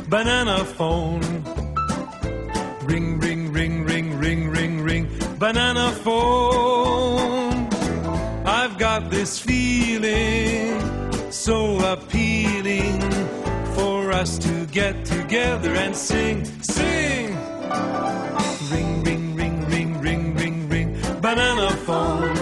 banana phone. Ring, ring, ring, ring, ring, ring, ring, banana phone. I've got this feeling so appealing for us to get together and sing, sing. Ring, ring, ring, ring, ring, ring, ring, banana phone.